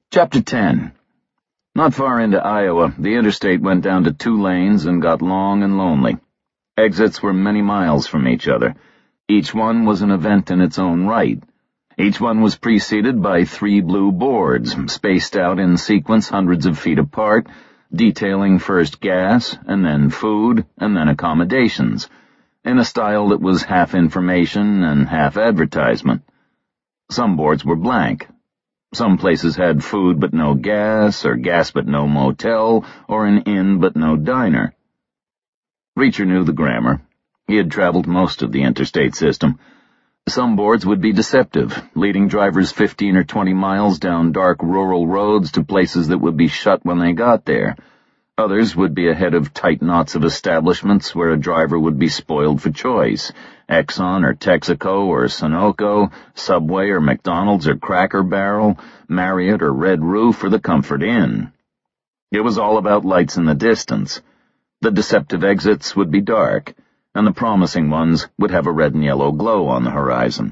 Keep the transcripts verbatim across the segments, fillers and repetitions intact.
Chapter ten. Not far into Iowa, the interstate went down to two lanes and got long and lonely. Exits were many miles from each other. Each one was an event in its own right. Each one was preceded by three blue boards, spaced out in sequence hundreds of feet apart, detailing first gas, and then food, and then accommodations, in a style that was half information and half advertisement. Some boards were blank. Some places had food but no gas, or gas but no motel, or an inn but no diner. Reacher knew the grammar. He had traveled most of the interstate system. Some boards would be deceptive, leading drivers fifteen or twenty miles down dark rural roads to places that would be shut when they got there. Others would be ahead of tight knots of establishments where a driver would be spoiled for choice. Exxon or Texaco or Sunoco, Subway or McDonald's or Cracker Barrel, Marriott or Red Roof or the Comfort Inn. It was all about lights in the distance. The deceptive exits would be dark, and the promising ones would have a red and yellow glow on the horizon.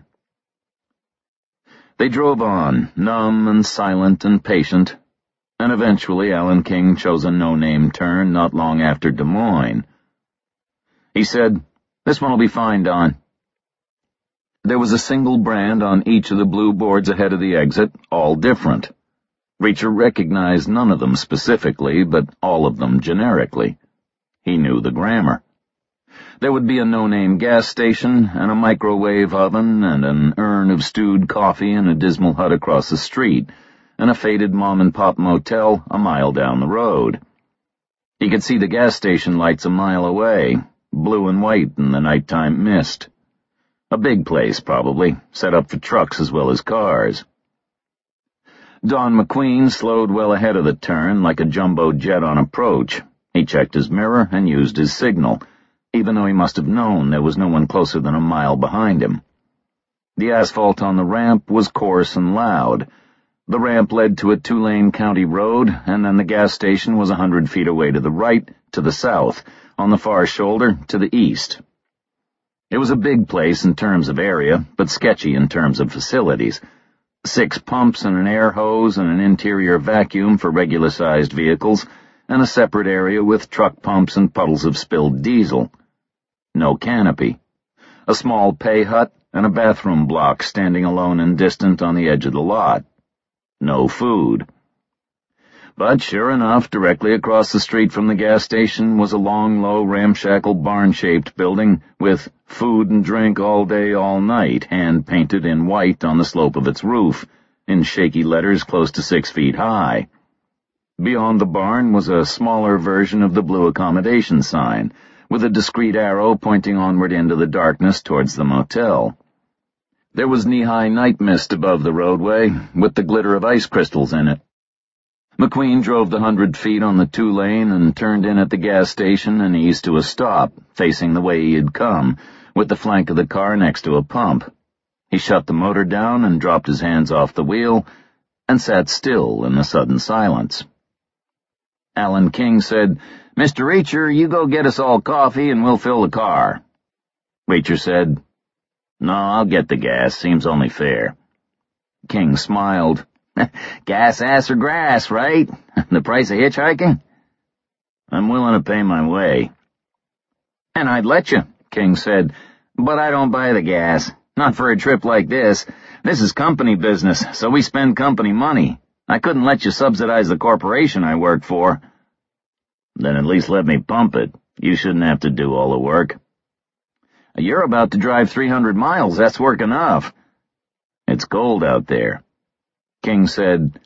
They drove on, numb and silent and patient, and eventually Alan King chose a no-name turn not long after Des Moines. He said, "This one will be fine, Don." There was a single brand on each of the blue boards ahead of the exit, all different. Reacher recognized none of them specifically, but all of them generically. He knew the grammar. There would be a no-name gas station, and a microwave oven, and an urn of stewed coffee in a dismal hut across the street, and a faded mom-and-pop motel a mile down the road. He could see the gas station lights a mile away, blue and white in the nighttime mist. A big place, probably, set up for trucks as well as cars. Don McQueen slowed well ahead of the turn, like a jumbo jet on approach. He checked his mirror and used his signal, even though he must have known there was no one closer than a mile behind him. The asphalt on the ramp was coarse and loud. The ramp led to a two-lane county road, and then the gas station was a hundred feet away to the right, to the south, on the far shoulder, to the east. It was a big place in terms of area, but sketchy in terms of facilities. Six pumps and an air hose and an interior vacuum for regular-sized vehicles, and a separate area with truck pumps and puddles of spilled diesel. No canopy. A small pay hut and a bathroom block standing alone and distant on the edge of the lot. No food. But sure enough, directly across the street from the gas station was a long, low, ramshackle barn-shaped building with "food and drink all day, all night" hand-painted in white on the slope of its roof, in shaky letters close to six feet high. Beyond the barn was a smaller version of the blue accommodation sign, with a discreet arrow pointing onward into the darkness towards the motel. There was knee-high night mist above the roadway, with the glitter of ice crystals in it. McQueen drove the hundred feet on the two-lane and turned in at the gas station and eased to a stop, facing the way he had come, with the flank of the car next to a pump. He shut the motor down and dropped his hands off the wheel, and sat still in the sudden silence. Alan King said, "Mister Reacher, you go get us all coffee and we'll fill the car." Reacher said, "No, I'll get the gas. Seems only fair." King smiled. "Gas, ass, or grass, right? The price of hitchhiking?" "I'm willing to pay my way." "And I'd let you," King said, "but I don't buy the gas. Not for a trip like this. This is company business, so we spend company money. I couldn't let you subsidize the corporation I work for." "Then at least let me pump it. You shouldn't have to do all the work." "You're about to drive three hundred miles. That's work enough." "It's cold out there." King said,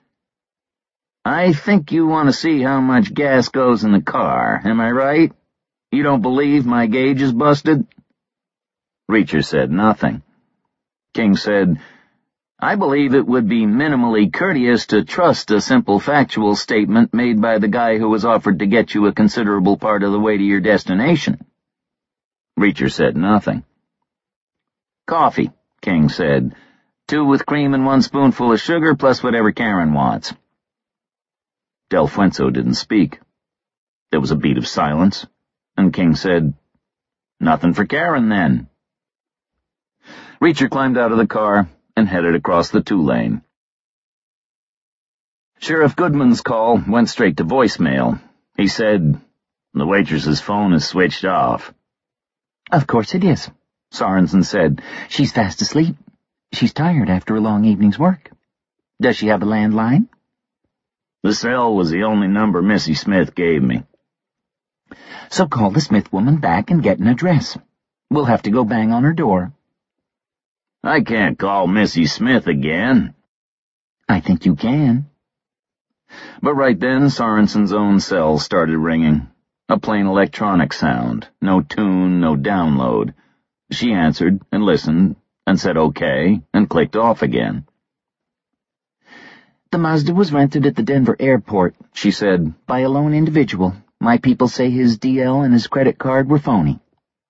"I think you want to see how much gas goes in the car, am I right? You don't believe my gauge is busted?" Reacher said nothing. King said, "I believe it would be minimally courteous to trust a simple factual statement made by the guy who was offered to get you a considerable part of the way to your destination." Reacher said nothing. "Coffee," King said. "Two with cream and one spoonful of sugar, plus whatever Karen wants." Del Fuenzo didn't speak. There was a beat of silence, and King said, "Nothing for Karen, then." Reacher climbed out of the car and headed across the two-lane. Sheriff Goodman's call went straight to voicemail. He said, "The waitress's phone is switched off." "Of course it is," Sorensen said. "She's fast asleep. She's tired after a long evening's work. Does she have a landline?" The cell was the only number Missy Smith gave me. "So call the Smith woman back and get an address. We'll have to go bang on her door." "I can't call Missy Smith again." "I think you can." But right then, Sorensen's own cell started ringing. A plain electronic sound. No tune, no download. She answered and listened and said okay and clicked off again. "The Mazda was rented at the Denver airport," she said, "by a lone individual. My people say his D L and his credit card were phony."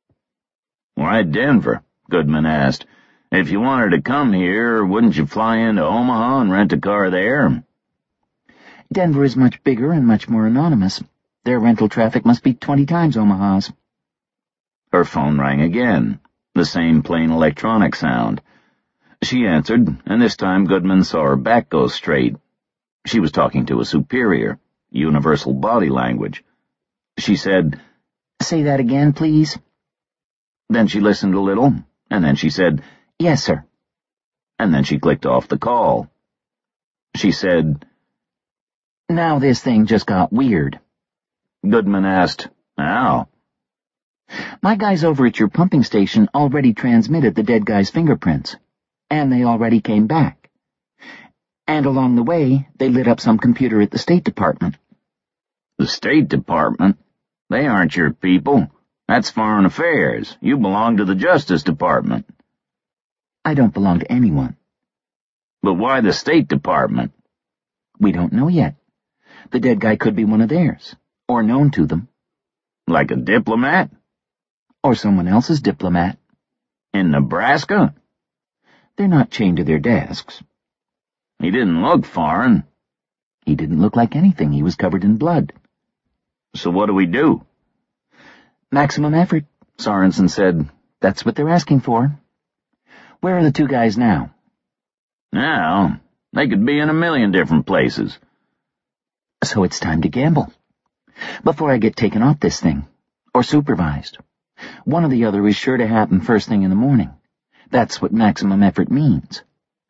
"Why Denver?" Goodman asked. "If you wanted to come here, wouldn't you fly into Omaha and rent a car there?" "Denver is much bigger and much more anonymous. Their rental traffic must be twenty times Omaha's." Her phone rang again, the same plain electronic sound. She answered, and this time Goodman saw her back go straight. She was talking to a superior, universal body language. She said, "Say that again, please." Then she listened a little, and then she said, "Yes, sir." And then she clicked off the call. She said, "Now this thing just got weird." Goodman asked, "How?" "My guys over at your pumping station already transmitted the dead guy's fingerprints, and they already came back. And along the way, they lit up some computer at the State Department." "The State Department? They aren't your people. That's Foreign Affairs. You belong to the Justice Department." "I don't belong to anyone." "But why the State Department?" "We don't know yet. The dead guy could be one of theirs, or known to them." "Like a diplomat?" "Or someone else's diplomat." "In Nebraska?" "They're not chained to their desks." "He didn't look foreign." "He didn't look like anything. He was covered in blood." "So what do we do?" "Maximum effort," Sorensen said. "That's what they're asking for." "Where are the two guys now?" "Now, they could be in a million different places." "So it's time to gamble. Before I get taken off this thing, or supervised. One or the other is sure to happen first thing in the morning. That's what maximum effort means.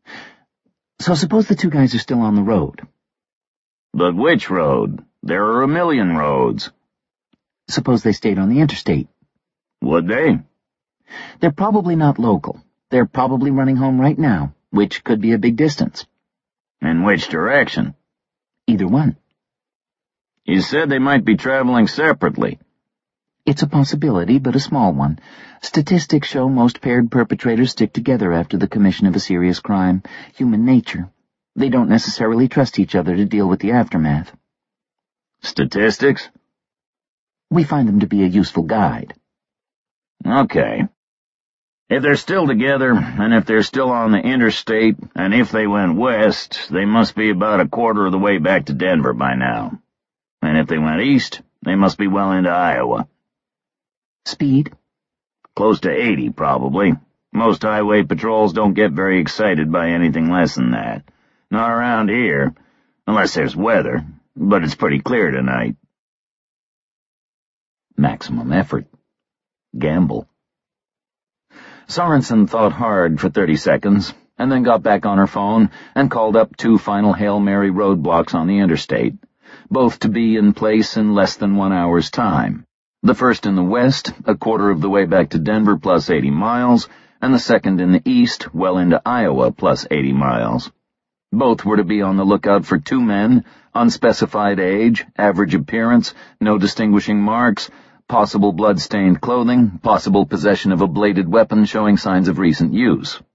So suppose the two guys are still on the road." "But which road? There are a million roads." "Suppose they stayed on the interstate." "Would they?" "They're probably not local. They're probably running home right now, which could be a big distance." "In which direction?" "Either one." "You said they might be traveling separately." "It's a possibility, but a small one. Statistics show most paired perpetrators stick together after the commission of a serious crime. Human nature. They don't necessarily trust each other to deal with the aftermath." "Statistics?" "We find them to be a useful guide." "Okay. If they're still together, and if they're still on the interstate, and if they went west, they must be about a quarter of the way back to Denver by now. And if they went east, they must be well into Iowa." "Speed?" "Close to eighty, probably. Most highway patrols don't get very excited by anything less than that. Not around here, unless there's weather, but it's pretty clear tonight." Maximum effort. Gamble. Sorensen thought hard for thirty seconds, and then got back on her phone and called up two final Hail Mary roadblocks on the interstate, both to be in place in less than one hour's time. The first in the west, a quarter of the way back to Denver plus eighty miles, and the second in the east, well into Iowa plus eighty miles. Both were to be on the lookout for two men, unspecified age, average appearance, no distinguishing marks, possible blood-stained clothing, possible possession of a bladed weapon showing signs of recent use.